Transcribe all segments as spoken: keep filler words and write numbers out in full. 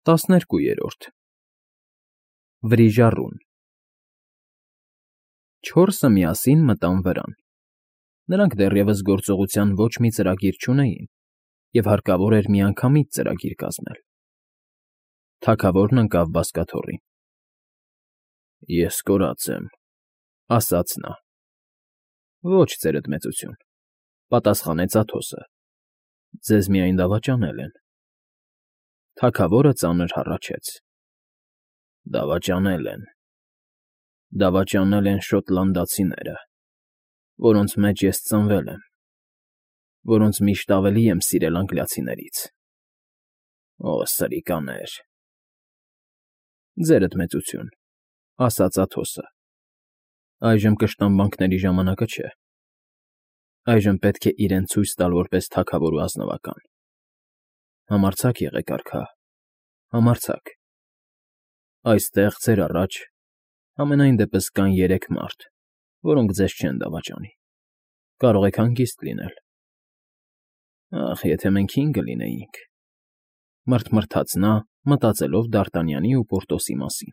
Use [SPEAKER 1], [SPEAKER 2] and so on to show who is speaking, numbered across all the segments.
[SPEAKER 1] տասներկուերորդ Վրիժառուն Չորսը միասին մտան վրան։ Նրանք դեռևս գործողության ոչ մի ծրագիր չունեին, և հարկավոր էր միանգամից ծրագիր կազմել։ Թագավորն ընկավ բազկաթոռին։ ֊ Ես կորած եմ,֊ ասաց նա։ ֊ Ոչ, ձերդ մեծություն,֊ պատասխանեց Աթոսը,֊ ձեզ միայն դավաճանել են։ Թագավորը ծանր հառաչեց. Դավաճանել են… Դավաճանել են շոտլանդացիները, որոնց մեջ ես ծնվել եմ, որոնց միշտ ավելի եմ սիրել անգլիացիներից… Օ, սրիկաներ… Ձերդ մեծություն,֊ ասաց Աթոսը,֊ այժմ կշտամբանքների ժամանակը չէ… Այժմ պետք է իրեն ցույց տալ որպես թագավոր ու ազնվական… Համարձակ եղեք, արքա, համարձակ… Այստեղ, ձեր առաջ, համենայն դեպս կան երեք մարդ, որոնք ձեզ չեն դավաճանի… Կարող եք հանգիստ լինել… Ախ, եթե մենք հինգը լինեինք,֊ մռթմռթաց նա, մտածելով Դ'Արտանյանի ու Պորտոսի մասին։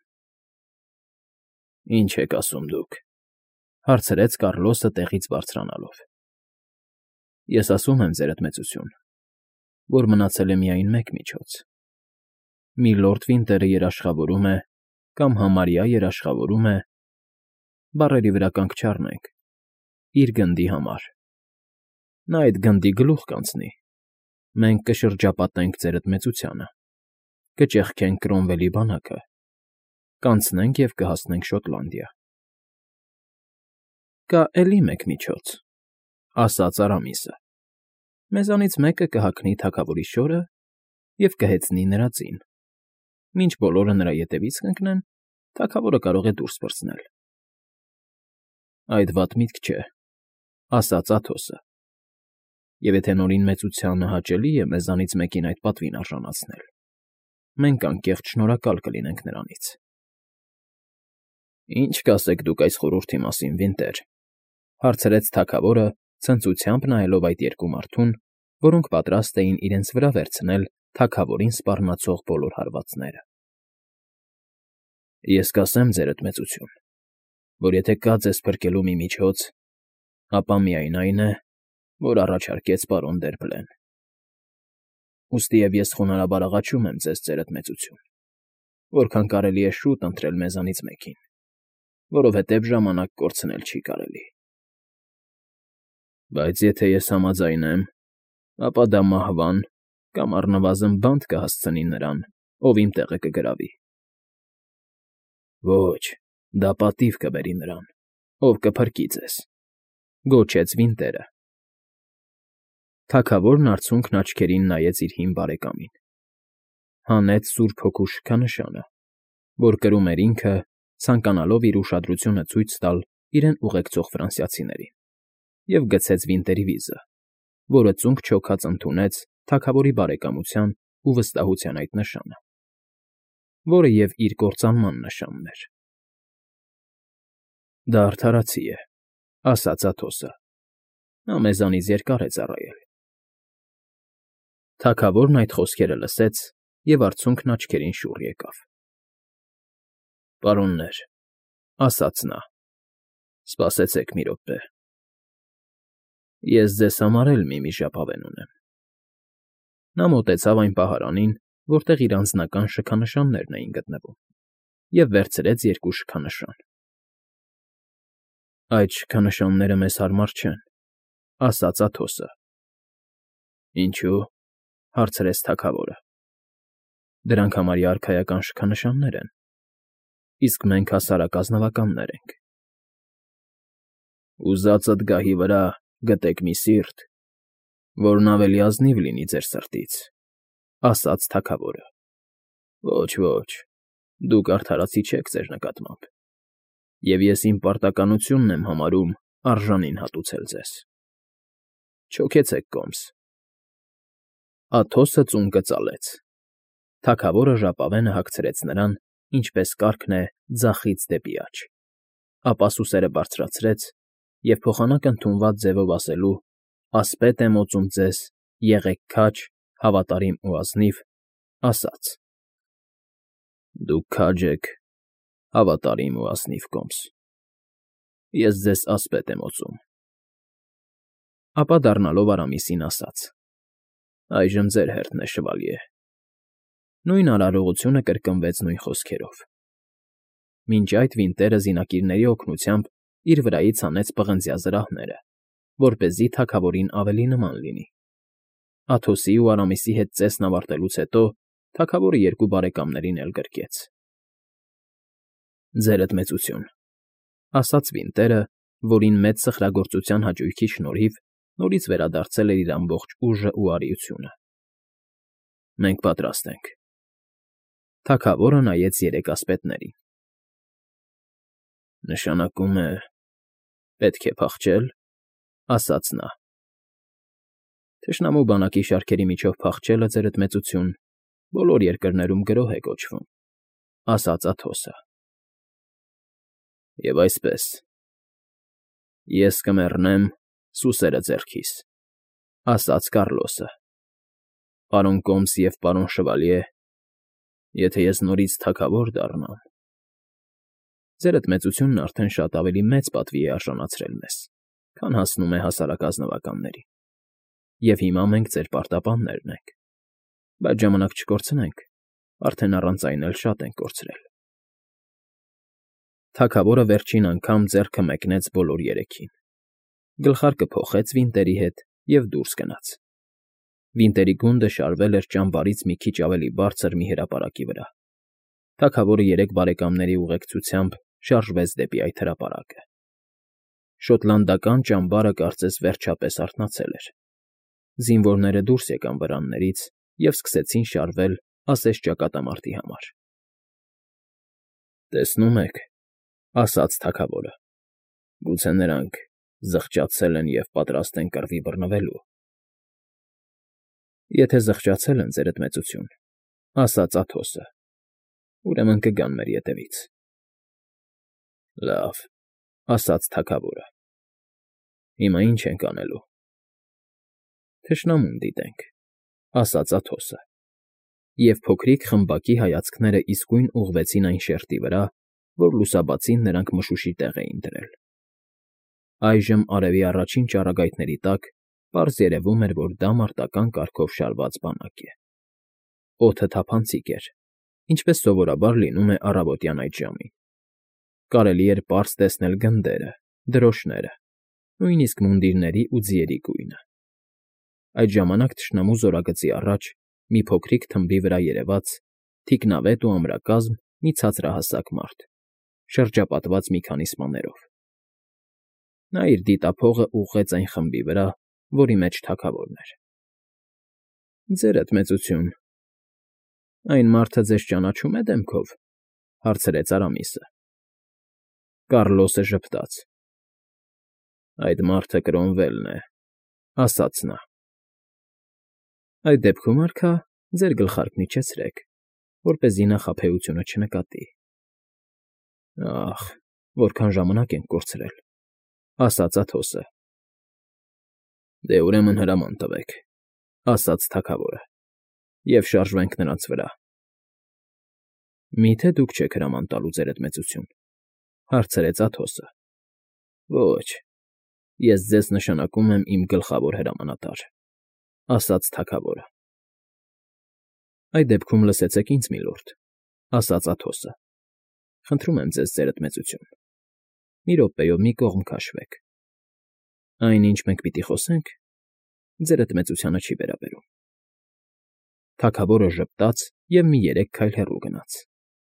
[SPEAKER 1] ֊ Ի՞նչ եք ասում դուք,֊ հարցրեց Կառլոսը տեղից բարձրանալով։ ֊ Ես ասում եմ, ձերդ մեծություն, որ մնացել է միայն մեկ միջոց… Միլորդ Վինտերը երաշխավորում է, կամ համարյա երաշխավորում է, բառերի վրա կանգ չառնենք, իր գնդի համար… Նա այդ գնդի գլուխ կանցնի, մենք կշրջապատենք ձերդ մեծությանը, կճեղքենք Կրոմվելի բանակը, կանցնենք և կհասնենք Շոտլանդիա… ֊ Կա էլի մեկ միջոց,֊ ասաց Արամիսը,֊ մեզանից մեկը կհագնի թագավորի շորը և կհեծնի նրա ձին… Մինչ բոլորը նրա ետևից կընկնեն, թագավորը կարող է դուրս պրծնել… ֊ Այդ վատ միտք չէ,֊ ասաց Աթոսը,֊ և եթե Նորին մեծությանը հաճելի է մեզանից մեկին այդ պատվին արժանացնել, մենք անկեղծ շնորհակալ կլինենք նրանից… ֊ Ի՞նչ կասեք դուք այս խորհրդի մասին, Վինտեր,֊ հարցրեց թագավորը, ցնծությամբ նայելով այդ երկու մարդուն, որոնք պատրաստ էին իրենց վրա վերցնել թագավորին սպառնացող բոլոր հարվածները։ ֊ Ես կասեմ, ձերդ մեծություն, որ եթե կա ձեզ փրկելու մի միջոց, ապա միայն այն է, որ առաջարկեց պարոն Դերբլեն… Ուստիև ես խոնարհաբար աղաչում եմ ձեզ, ձերդ մեծություն, որքան կարելի է շուտ ընտրել մեզանից մեկին, որովհետև ժամանակ կորցնել չի կարելի… ֊ Բայց եթե ես համաձայնեմ, ապա դա մահվան կամ առնվազն բանտ կհասցնի նրան, ով իմ տեղը կգրավի… ֊ Ոչ, դա պատիվ կբերի նրան, ով կփրկի ձեզ,֊ գոչեց Վինտերը։ Թագավորն արցունքն աչքերին նայեց իր հին բարեկամին, հանեց Սուրբ Հոգու շքանշանը, որ կրում էր ինքը, ցանկանալով իր ուշադրությունը ցույց տալ իրեն ուղեկցող ֆրանսիացիներին, և գցեց Վինտերի վիզը, որը ծունկ չոքած ընդունեց թագավորի բարեկամության ու վստահության այդ նշանը, որը և իր կործանման նշանն էր։ ֊ Դա արդարացի է,֊ ասաց Աթոսը,֊ նա մեզանից երկար է ծառայել… Թագավորն այդ խոսքերը լսեց և արցունքն աչքերին շուռ եկավ։ ֊ Պարոններ,֊ ասաց նա,֊ սպասեցեք մի րոպե… Ես ձեզ համար էլ մի-մի ժապավեն ունեմ… Նա մոտեցավ այն պահարանին, որտեղ իր անձնական շքանշաններն էին գտնվում, և վերցրեց երկու շքանշան։ ֊ Այդ շքանշանները մեզ հարմար չեն,֊ ասաց Աթոսը։ ֊ Ինչո՞ւ,֊ հարցրեց թագավորը։ ֊ Դրանք համարյա արքայական շքանշաններ են, իսկ մենք հասարակ ազնվականներ ենք… ֊ Ուզածդ գահի վրա գտեք մի սիրտ, որն ավելի ազնիվ լինի ձեր սրտից,֊ ասաց թագավորը։ ֊ Ոչ, ոչ, դուք արդարացի չեք ձեր նկատմամբ, և ես իմ պարտականությունն եմ համարում արժանին հատուցել ձեզ… Չօգեցեք կոմս… Աթոսը ծունկը ծալեց։ Թագավորը ժապավենը հագցրեց նրան, ինչպես կարգն է, ձախից դեպի աջ, ապա սուսերը բարձրացրեց և փոխանակ ընդունված ձևով ասելու «Ասպետ եմ օծում ձեզ, եղեք քաջ, հավատարիմ ու ազնիվ» ասաց. Դուք քաջ եք, հավատարիմ ու ազնիվ կոմս, ես ձեզ ասպետ եմ օծում։ Ապա դառնալով Արամիսին ասաց. Այժմ ձեր հերթն է, շվալյե։ Նույն արարողությունը կրկնվեց նույն խոսքերով։ Մինչ այդ Վինտերը զինակիրների օգնությամբ իր վրայից հանեց պղնձյա զրահները, որպեսզի թագավորին ավելի նման լինի։ Աթոսի ու Արամիսի հետ ծեսն ավարտելուց հետո թագավորը երկու բարեկամներին էլ գրկեց։ Ձերդ մեծություն, ասաց Վինտերը, որին մեծ սխրագործության հաճույքի շնորհիվ նորից վերադարձել էր իր ամբողջ ուժն ու արիությունը։ Մենք պատրաստ ենք։ Թագավորը նայեց երեք ասպետներին։ Նշանակում է, պետք է փախչել, ասաց նա։ Թշնամու բանակի շարքերի միջով փախչելը, ձերդ մեծություն, բոլոր երկրներում գրոհ է կոչվում, ասաց Աթոսը։ Եվ այսպես, ես կմեռնեմ սուսերը ձեռքիս, ասաց Կառլոսը։ Պարոն կոմս և պարոն շվալյե, եթե ես նորից թագավոր դառնամ, ձերդ մեծությունն արդեն շատ ավելի մեծ պատվի է արժանացրել մեզ, քան հասնում է հասարակ ազնվականներին, և հիմա մենք ձեր պարտապաններն ենք, բայց ժամանակ չկորցնենք, արդեն առանց այն էլ շատ ենք կորցրել։ Թագավորը վերջին անգամ ձեռքը մեկնեց բոլոր երեքին, գլխարկը փոխեց Վինտերի հետ և դուրս գնաց։ Վինտերի գունդը շարվել էր ճամբարից մի քիչ ավելի բարձր մի հրապարակի վրա։ Թագավորը երեք բարեկամների ուղեկցությամբ շարժվեց դեպի այդ հրապարակը։ Շոտլանդական ճամբարը կարծես վերջապես արթնացել էր։ Զինվորները դուրս եկան վրաններից և սկսեցին շարվել ասես ճակատամարտի համար։ Տեսնում եք, ասաց թագավորը, գուցե նրանք զղջացել են և պատրաստ են կռվի բռնվելու։ Եթե զղջացել են, ձերդ մեծություն, ասաց Աթոսը, ուրեմն կգան մեր ետևից։ Լավ, ասաց թագավորը։ Հիմա ի՞նչ ենք անելու։ Թշնամուն դիտենք, ասաց Աթոսը, և փոքրիկ խմբակի հայացքները իսկույն ուղղվեցին այն շերտի վրա, որ լուսաբացին նրանք մշուշի տեղ էին դրել։ Այժմ արևի առաջին ճառագայթների տակ պարզ երևում էր, որ դա մարտական կարգով շարված բանակ է։ Օդը թափանցիկ էր, ինչպես սովորաբար լինում է առավոտյան այդ ժամին։ Կարելի էր պարզ տեսնել գնդերը, դրոշները, նույնիսկ մունդիրների ու ձիերի գույնը։ Այդ ժամանակ թշնամու զորագծի առաջ մի փոքրիկ թմբի վրա երևաց թիկնավետ ու ամրակազմ մի ցածրահասակ մարդ, շրջապատված մի քանի սպաներով։ Նա իր դիտափողը ուղղեց այն խմբի վրա, որի մեջ թագավորն էր։ Ձերդ մեծություն, այն մարդը ձեզ ճանաչում է դեմքով, հարցրեց Արամիսը։ Կառլոսը ժպտաց։ Այդ մարդը Կրոնվելն է, ասաց նա։ Այդ դեպքում, արքա, ձեր գլխարկն իջեցրեք, որպեսզի նա խաբեությունը չնկատի։ Ախ, որքան ժամանակ ենք կորցրել, ասաց Աթոսը։ Դե ուրեմն հրաման տվեք, ասաց թագավորը, և շարժվենք նրանց վրա։ Միթե դուք չեք հրաման տալու, ձերդ մեծություն, հարցրեց Աթոսը։ Ոչ, ես ձեզ նշանակում եմ իմ գլխավոր հրամանատար, ասաց թագավորը։ Այդ դեպքում լսեցեք ինձ, միլորդ, ասաց Աթոսը։ Խնդրում եմ ձեզ, ձերդ մեծություն, մի րոպեով մի կողմ քաշվեք։ Այն, ինչ մենք պիտի խոսենք, ձերդ մեծությանը չի վերաբերում։ Թագավորը ժպտաց և մի երեք քայլ հեռու գնաց։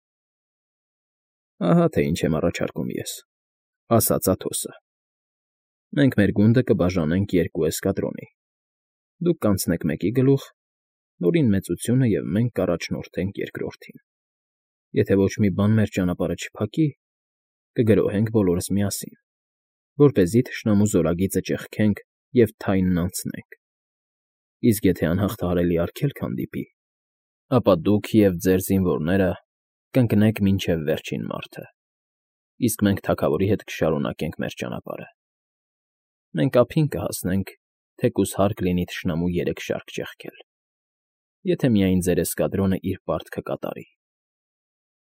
[SPEAKER 1] Ահա թե ինչ եմ առաջարկում ես, ասաց Աթոսը։ Մենք մեր գունդը կբաժանենք երկու էսկադրոնի։ Դուք կանցնեք մեկի գլուխ, Նորին մեծությունը և մենք կառաջնորդենք երկրորդին։ Եթե ոչ մի բան մեր ճանապարհը չփակի, կգրոհենք բոլորս միասին, որպեսզի թշնամու զորագիծը ճեղքենք և թայնն անցնենք։ Իսկ եթե անհաղթահարելի արգելք հանդիպի, ապա դուք և ձեր զինվորները կընկնեք մինչև վերջին մարդը, իսկ մենք թագավորի հետ կշարունակենք մեր ճանապարհը։ Մենք ափին կհասնենք, թեկուզ հարկ լինի թշնամու երեք շարք ճեղքել, եթե միայն ձեր էսկադրոնը իր պարտքը կատարի։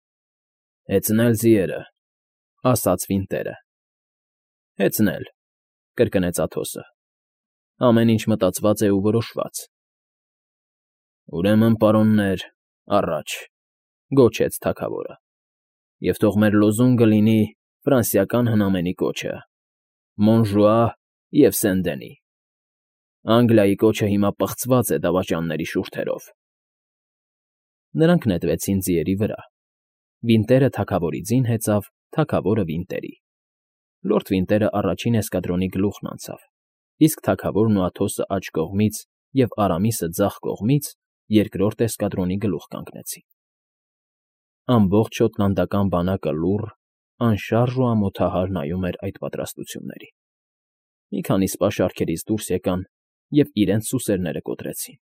[SPEAKER 1] Հեծնել ձիերը, ասաց Վինտերը։ Հեծնել, կրկնեց Աթոսը։ Ամեն ինչ մտածված է ու որոշված։ Ուրեմն, պարոններ, առաջ, գոչեց թագավորը, և թող մեր լոզունգը լինի ֆրանսիական հնամենի կոչը՝ Մոնժուա և Սեն֊Դենի։ Անգլիայի կոչը հիմա պղծված է դավաճանների շուրթերով։ Նրանք նետվեցին ձիերի վրա։ Վինտերը թագավորի ձին հեծավ, թագավորը Վինտերի։ Լորդ Վինտերը առաջին էսկադրոնի գլուխն անցավ, իսկ թագավորն ու Աթոսը աջ կողմից և Արամիսը ձախ կողմից երկրորդ էսկադրոնի գլուխ կանգնեցին։ Ամբողջ շոտլանդական բանակը լուռ, անշարժ ու ամոթահար նայում էր այդ պատրաստություններին։ Մի քանի սպա շարքերից դուրս եկան և իրենց սուսերները կոտրեցին։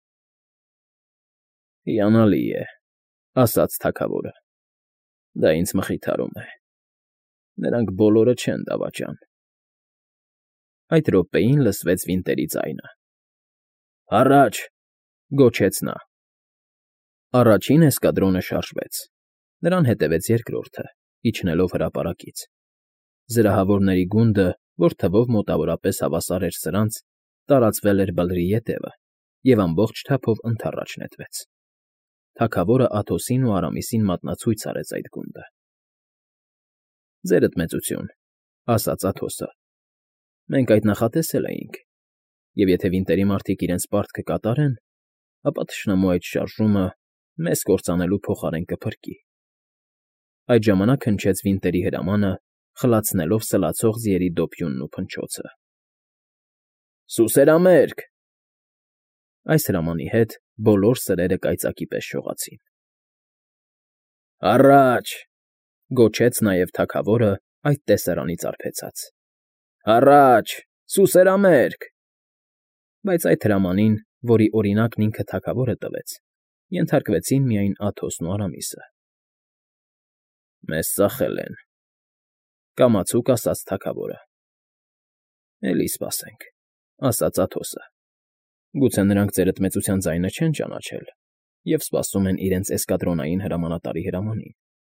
[SPEAKER 1] Հիանալի է, ասաց թագավորը։ Դա ինձ մխիթարում է։ Նրանք բոլորը չեն դավաճան։ Այդ րոպեին լսվեց Վինտերի ձայնը։ Առաջ, գոչեց նա։ Առաջին էսկադրոնը շարժվեց։ Նրան հետևեց երկրորդը, իջնելով հրապարակից։ Զրահավորների գունդը, որ թվով մոտավորապես հավասար էր սրանց, տարածվել էր Բլրի ետևը և ամբողջ թափով ընդառաջ նետվեց։ Թագավորը Աթոսին ու Արամիսին մատնացույց արեց այդ գունդը։ Ձերդ մեծություն, ասաց Աթոսը։ Մենք այդ նախատեսել էինք, և եթե Վինտերի մարդիկ իրենց պարտքը կատարեն, ապա թշնամու այդ շարժումը մեզ կործանելու փոխարեն կփրկի։ Այդ ժամանակ հնչեց Վինտերի հրամանը, խլացնելով սլացող ձիերի դոփյունն ու փնչոցը։ Սուսերամերկ… Այս հրամանի հետ բոլոր սրերը կայծակի պես շողացին։ Առաջ, գոչեց նաև թագավորը այդ տեսարանից արբեցած։ Առաջ, սուսերամերկ… Բայց այդ հրամանին, որի օրինակն ինքը թագավորը տվեց, ենթարկվեցին միայն Աթոսն ու Արամիսը։ Մեզ ծախել են, կամացուկ ասաց թագավորը։ Էլի սպասենք, ասաց Աթոսը։ Գուցե նրանք ձերդ մեծության ձայնը չեն ճանաչել և սպասում են իրենց էսկադրոնային հրամանատարի հրամանին։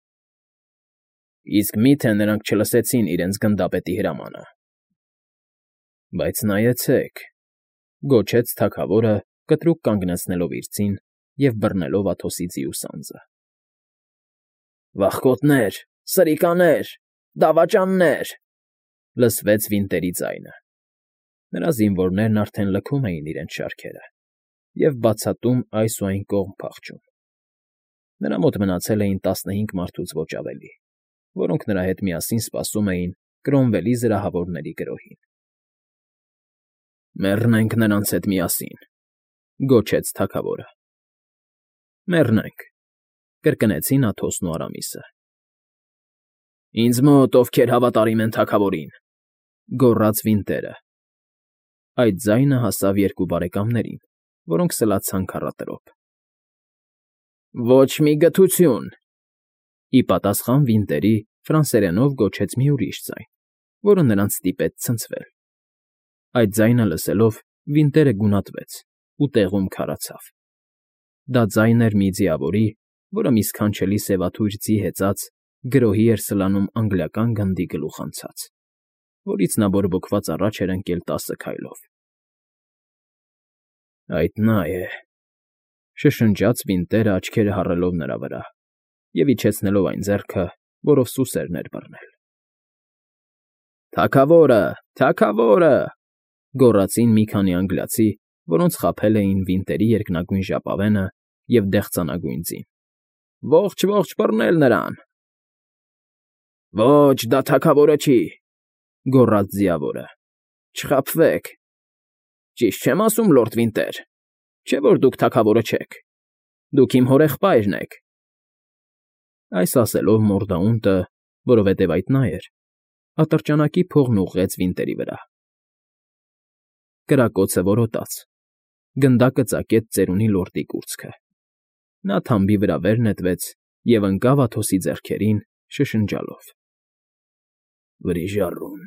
[SPEAKER 1] Իսկ մի՞թե նրանք չլսեցին իրենց գնդապետի հրամանը։ Բայց նայեցեք, գոչեց թագավորը, կտրուկ կանգնեցնելով իր ձին և բռնելով Աթոսի ձիու սանձը։ Վախկոտներ, սրիկաներ, դավաճաններ… լսվեց Վինտերի ձայնը։ Նրա զինվորներն արդեն լքում էին իրենց շարքերը և բացատում այս ու այն կողմ փախչում։ Նրա մոտ մնացել էին տասնհինգ մարդուց ոչ ավելի, որոնք նրա հետ միասին սպասում էին Կրոմվելի զրահավորների գրոհին։ Մեռնենք նրանց հետ միասին, գոչեց թագավորը։ Մեռնենք, կրկնեցին Աթոսն ու Արամիսը։ Ինձ մոտ ովքեր հավատարիմ են թագավորին, գոռաց Վինտերը։ Այդ ձայնը հասավ երկու բարեկամներին, որոնք սլացան քառատրոփ։ Ոչ մի գթություն… Ի պատասխան Վինտերի ֆրանսերենով գոչեց մի ուրիշ ձայն, որը նրանց ստիպեց ցնցվել։ Այդ ձայնը լսելով՝ Վինտերը գունատվեց ու տեղում քարացավ։ Դա ձայն էր մի ձիավորի, որը մի սքանչելի սևաթույր ձի հեծած գրոհի էր սլանում անգլիական գնդի գլուխ անցած, որից նա բորբոքված առաջ էր ընկել տասը քայլով։ Այդ նա է… շշնջաց Վինտերը, աչքերը հառելով նրա վրա և իջեցնելով այն ձեռքը, որով սուսերն էր բռնել։ Թագավորը… Թագավորը… գոռացին մի քանի անգլիացի, որոնց խաբել էին Վինտերի երկնագույն ժապավենը և դեղցանագույն ձին։ Ողջ, ողջ բռնել նրան… Ոչ, դա թագավորը չի…֊ գոռաց ձիավորը։ Չխաբվեք… Ճիշտ չեմ ասում, լորդ Վինտեր, չէ՞ որ դուք թագավորը չեք… Դուք իմ հորեղբայրն եք… Այս ասելով մորդաունտը, որովհետև այդ նա էր, ատրճանակի փողն ուղղեց Վինտերի վրա։ Կրակոցը որոտաց, գնդակը ծակեց ծերունի լորդի կուրծքը։ Նա թամբի վրա վեր նետվեց և ընկավ Աթոսի ձեռքերին, շշնջալով. Վրիժառուն…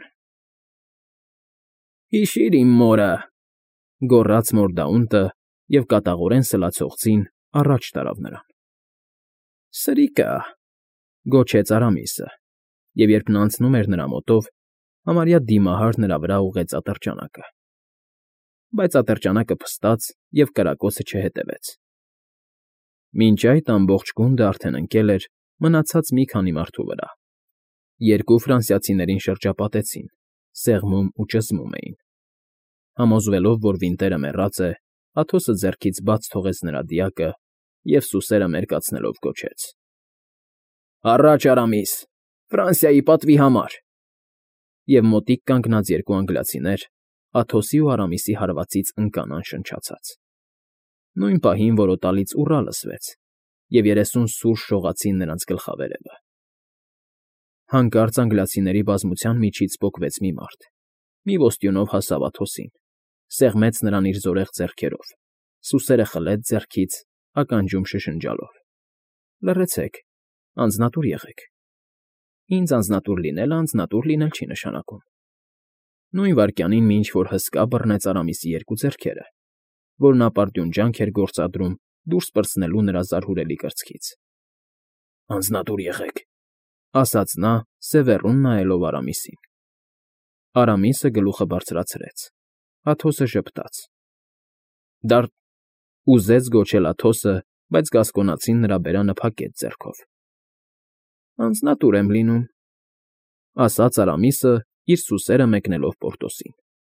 [SPEAKER 1] Հիշիր իմ մորը… գոռաց մորդաունտը և կատաղորեն սլացող ձին առաջ տարավ նրան։ Սրիկա… Գոչեց Արամիսը, և երբ նա անցնում էր նրա մոտով, համարյա դիմահար նրա վրա ուղղեց ատրճանակը։ Բայց ատրճանակը փստաց, և կրակոցը չհետևեց։ Մինչ այդ ամբողջ գունդը արդեն ընկել էր մնացած մի քանի մարդու վրա։ Երկու ֆրանսիացիներին շրջապատեցին, սեղմում ու ճզմում էին։ Համոզվելով, որ վինտերը մեռած է, Աթոսը ձեռքից բաց թողեց նրա դիակը և սուսերը մերկացնելով գոչեց. «Առաջ, Արամիս, Ֆրանսիայի պատվի համար»։ Եվ մոտիկ կանգնած երկու անգլիացիներ Աթոսի ու Արամիսի հարվածից ընկան անշնչացած։ Նույն պահին որոտալից ուռա լսվեց, և երեսուն սուր շողացին նրանց գլխավերևը։ Հանկարծ անգլիացիների բազմության միջից պոկվեց մի մարդ, մի ոստյունով հասավ Աթոսին, սեղմեց նրան իր զորեղ ձեռքերով, սուսերը խլեց ձեռքից, ականջում շշնջալով. «Լռեցեք, անձնատուր եղեք»։ Ինձ անձնատուր լինելը անձնատուր լինել չի նշանակում։ Նույն վայրկյանին մի ինչ֊որ հսկա բռնեց Արամիսի երկու ձեռքերը, որն ապարդյուն ջանք էր գործադրում դուրս պրծնելու նրա զարհուրելի կրծքից։ «Անձնատուր եղեք», ասաց նա, սևեռուն նայելով Արամիսին։ Արամիսը գլուխը բարձրացրեց։ Աթոսը ժպտաց։ Դար… ուզեց գոչել Աթոսը, բայց գասկոնացին նրա բերանը փակեց ձեռքով։ «Անձնատուր եմ լինում», ասաց Արամիսը, իր սուսերը մեկնելով Պորտոսին։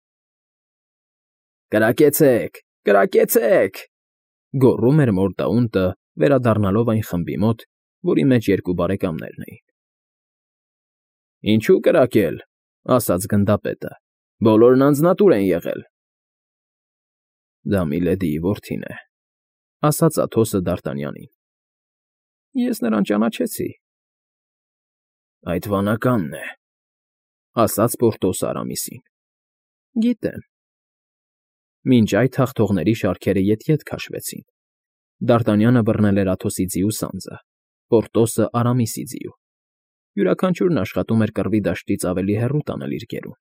[SPEAKER 1] «Կրակեցե՛ք, կրակեցե՛ք», գոռում էր Մորդաունտը, վերադառնալով այն խմբի մոտ, որի մեջ երկու բարեկամներն էին։ «Ինչո՞ւ կրակել», ասաց գնդապետը, «բոլորն անձնատուր են եղել»։ «Դա Միլեդիի որդին է», ասաց Աթոսը Դ'Արտանյանին։ «Ես նրան ճանաչեցի»։ «Այդ վանականն է», ասաց Պորտոսը Արամիսին։ «Գիտեմ»։ Մինչ այդ հաղթողների շարքերը ետ֊ետ քաշվեցին։ Դ'Արտանյանը բռնել էր Աթոսի ձիու սանձը, Պորտոսը՝ Արամիսի ձիու։ Յուրաքանչյուրն աշխատում էր կռվի դաշտից ավելի հեռու տանել իր գերուն։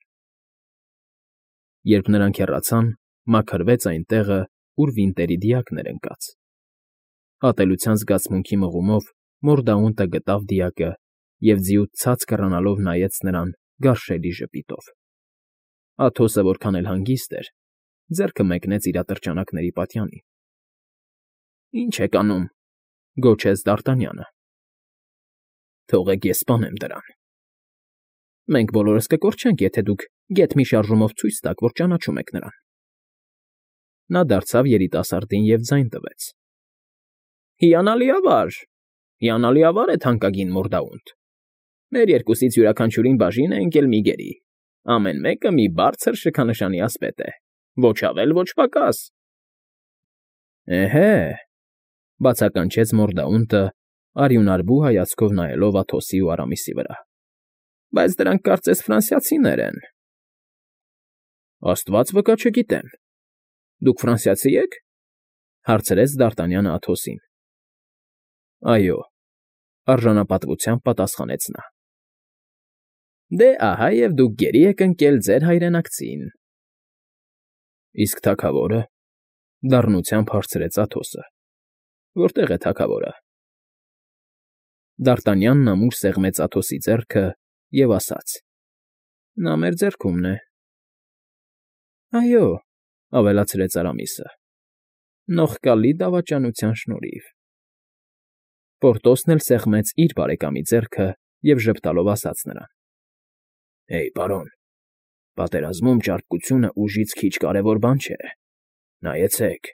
[SPEAKER 1] Երբ նրանք հեռացան, մաքրվեց այն տեղը, ուր վինտերի դիակն էր ընկած։ Ատելության զգացմունքի մղումով Մորդաունտը գտավ դիակը և ձիուց ցած կռանալով նայեց նրան գարշելի ժպիտով։ Աթոսը որքան էլ հանգիստ էր, ձեռքը մեկնեց իր ատրճանակների պատյանին։ «Ի՞նչ եք անում», գոչեց Դ'Արտանյանը։ «Թողեք ես սպանեմ դրան»։ «Մենք բոլորս կկորչենք, եթե դուք գեթ մի շարժումով ցույց տաք, որ ճանաչում եք նրան»։ Նա դարձավ երիտասարդին և ձայն տվեց. «Հիանալի ավար, հիանալի ավար է թանկագին Մորդաունտ։ Մեր երկուսից յուրաքանչյուրին բաժին է ընկել մի գերի, ամեն մեկը մի բարձր շքանշանի ասպետ է, ոչ ավել, ոչ պակաս»։ «Էհե՜», բացականչեց Մորդաունտը, արյունարբու հայացքով նայելով Աթոսի ու Արամիսի վրա։ «Բայց դրանք կարծես ֆրանսիացիներ են»։ «Աստված վկա, չգիտեմ։ Դուք ֆրանսիացի ե՞ք», հարցրեց Դ'Արտանյանը Աթոսին։ «Այո», արժանապատվությամբ պատասխանեց նա։ «Դե ահա և դուք գերի եք ընկել ձեր հայրենակցին»։ «Իսկ թագավորը», դառնությամբ հարցրեց Աթոսը։ «Որտե՞ղ է թագավորը»։ Դ'Արտանյանն ամուր սեղմեց Աթոսի ձեռքը և ասաց. «Նա մեր ձեռքումն է»։ «Այո», ավելացրեց Արամիսը, «նողկալի դավաճանության շնորհիվ»։ Պորտոսն էլ սեղմեց իր բարեկամի ձեռքը և ժպտալով ասաց նրան. «Հեյ, պարոն, պատերազմում ճարպկությունը ուժից քիչ կարևոր բան չէ, նայեցեք»։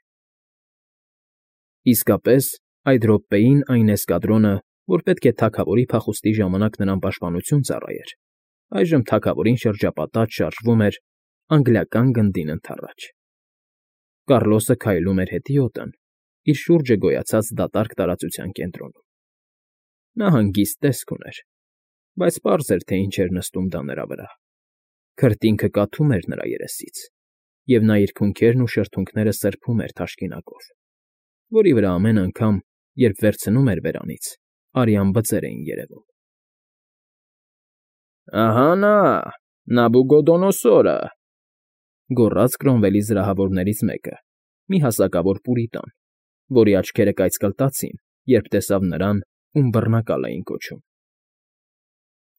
[SPEAKER 1] Իսկապես, այդ րոպեին այն էսկադրոնը, որ պետք է թագավորի փախուստի ժամանակ նրան պաշտպանություն ծառայեր, այժմ թագավորին շրջապատած շարժվում էր անգլիական գնդին ընդառաջ։ Կառլոսը քայլում էր հետիոտն, իր շուրջը գոյացած դատարկ տարածության կենտրոնում։ Նա հանգիստ տեսք ուներ, բայց պարզ էր, թե ինչ էր նստում դա նրա վրա։ Քրտինքը կաթում էր նրա երեսից, և նա իր քունքերն ու շրթունքները սրբում էր թաշկինակով, որի վրա ամեն անգամ, երբ վերցնում էր բերանից, արյան բծեր էին երևում։ «Ահա նա, Նաբուգոդոնոսորը», գոռաց Կրոմվելի զրահավորներից մեկը, մի հասակավոր պուրիտան, որի աչքերը կայծկլտացին, երբ տեսավ նրան, ում բռնակալ էին կոչում։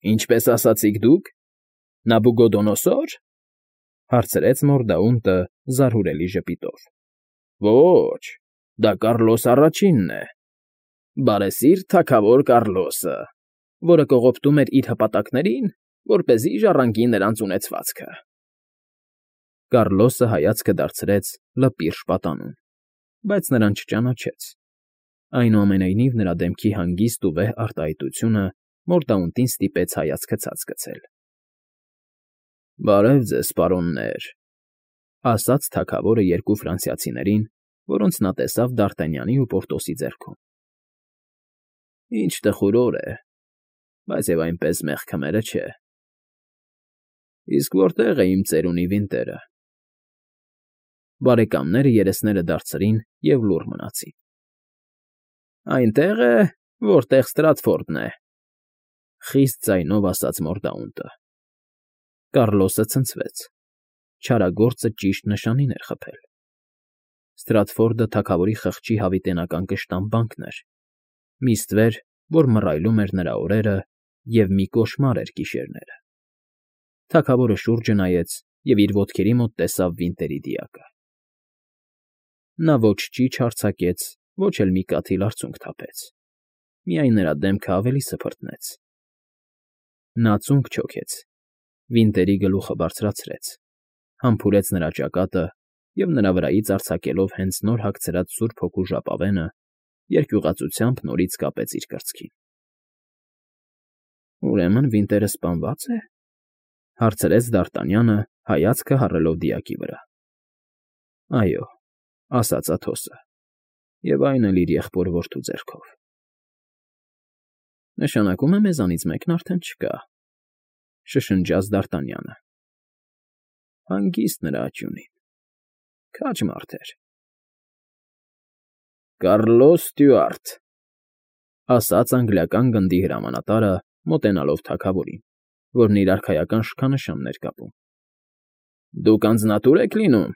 [SPEAKER 1] Ինչպես ասացիք դուք, Նաբուգոդոնոսո՞ր,֊ հարցրեց Մորդաունտը զարհուրելի ժպիտով։ Ոչ, դա Կառլոս առաջինն է, բարեսիրտ թագավոր Կառլոսը, որը կողոպտում էր իր հպատակներին, որպեսզի ժառանգի նրանց ունեցվածքը։ Կառլոսը հայացքը դարձրեց լպիրշ պատանուն, բայց նրան չճանաչեց։ Այնուամենայնիվ նրա դեմքի հանգիստ ու վեհ արտահայտությունը Մորդաունտին ստիպեց հայացքը ցած գցել։ Բարև ձեզ, պարոններ,֊ ասաց թագավորը երկու ֆրանսիացիներին, որոնց նա տեսավ Դ'Արտանյանի ու Պորտոսի ձեռքում։ Ինչ տխուր օր է, բայց և այնպես մեղքամերը չէ։ Իսկ որտե՞ղ է իմ ծերունի վինտերը։ Բարեկամները երեսները դարձրին և լուռ մնացին։ Այնտեղ է, որտեղ Ստրատֆորդն է,֊ խիստ ձայնով ասաց Մորդաունտը։ Կառլոսը ցնցվեց. չարագործը ճիշտ նշանին էր խփել։ Ստրատֆորդը թագավորի խղճի հավիտենական կշտամբանքն էր, մի ստվեր, որ մռայլում էր նրա օրերը և մի կոշմար էր գիշերները։ Թագավորը շուրջը նայեց և իր ոտքերի մոտ տեսավ վինտերի դիակը։ Նա ոչ ճիչ հարձակեց, ոչ էլ մի կաթիլ արցունք թափեց, միայն նրա դեմքը ավելի սփռտնեց։ Նա ծունկ չոքեց, վինտերի գլուխը բարձրացրեց, համբուրեց նրա ճակատը և նրա վրայից արձակելով հենց նոր հագցրած սուրբ հոգու ժապավենը, երկյուղածությամբ նորից կապեց իր կրծքին։ Ուրեմն վինտերը սպանվա՞ծ է,֊ հարցրեց Դ'Արտանյանը, հայացքը հառելով դիակի վրա։ Այո,֊ ասաց Աթոսը,֊ և այն էլ իր եղբոր որդու ձեռքով։ Նշանակում է մեզանից մեկն արդեն չկա,֊ շշնջաց Դ'Արտանյանը։ Հանգիստ նրա աճյունին, քաջ մարդ էր։ Կառլոս Ստյուարտ,֊ ասաց անգլիական գնդի հրամանատարը, մոտենալով թագավորին, որն իր արքայական շքանշանն էր կապում։ Դուք անձնատո՞ւր եք լինում։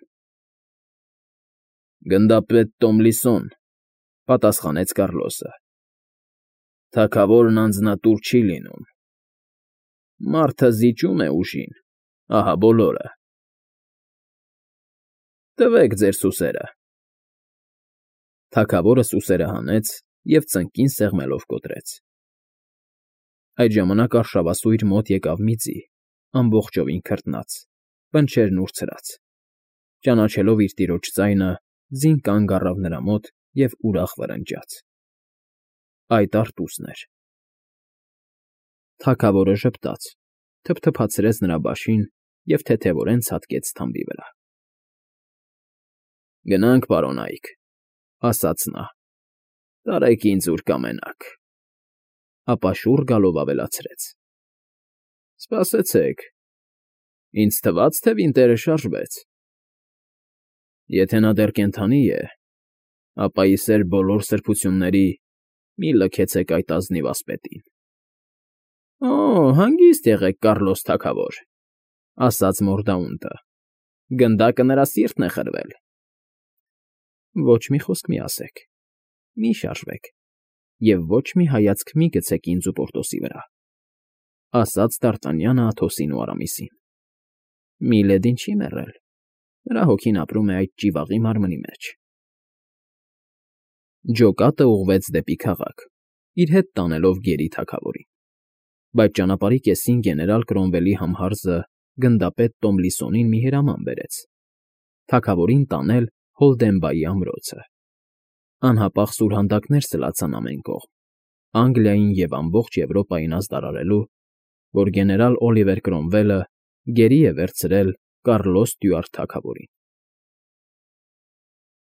[SPEAKER 1] Գնդապետ Տոմլիսոն,֊ պատասխանեց Կառլոսը։ Թագավորն անձնատուր չի լինում։ Մարդը զիջում է ուժին, ահա բոլորը։ Տվեք ձեր սուսերը։ Թագավորը սուսերը հանեց և ծնկին սեղմելով կոտրեց։ Այդ ժամանակ արշավասույր մոտ եկավ մի ձի, ամբողջովին քրտնած, պնչերն ուրցրած։ Ճանաչելով իր տիրոջ ձայնը, ձին կանգ առավ նրա մոտ և ուրախ վռնդաց. այդ Արտուսն էր։ Թագավորը ժպտաց, թփթփացրեց նրա բաշին և թեթևորեն ցատկեց թամբի վրա։ Գնանք, պարոնայք,֊ ասաց նա, տարեք ինձ ուր կամենաք։ Ապա շուռ գալով ավելացրեց. Սպասեցեք, ինձ թվաց, թե վինտերը շարժվեց։ Եթե նա դեռ կենդանի է, ապա ի սեր բոլոր սրբությունների մի լքեցեք այդ ազնիվ ասպետին։ Օ, հանգիստ եղեք, Կառլոս թագավոր,֊ ասաց Մորդաունտը, գնդակը նրա սիրտն է խրվել։ Ոչ մի խոսք մի ասեք, մի շարժվեք և ոչ մի հայացք մի գցեք ինձ ու Պորտոսի վրա,֊ ասաց Դ'Արտանյանը Աթոսին ու Արամիսին։ Միլեդին չի մեռել, նրա հոգին ապրում է այդ ճիվաղի մարմնի մեջ։ Ջոկատը ուղղվեց դեպի քաղաք, իր հետ տանելով գերի թագավորին։ Բայց ճանապարհի կեսին գեներալ Կրոմվելի համհարզը գնդապետ Տոմլիսոնին մի հրաման բերեց. թագավորին տանել Հոլդենբայի ամրոցը։ Անհապաղ սուրհանդակներ սլացան ամեն կողմ, Անգլիային և ամբողջ Եվրոպային ազդարարելու, որ գեներալ Օլիվեր Կրոմվելը գերի է վերցրել Կառլոս Ստյուարտ թագավորին։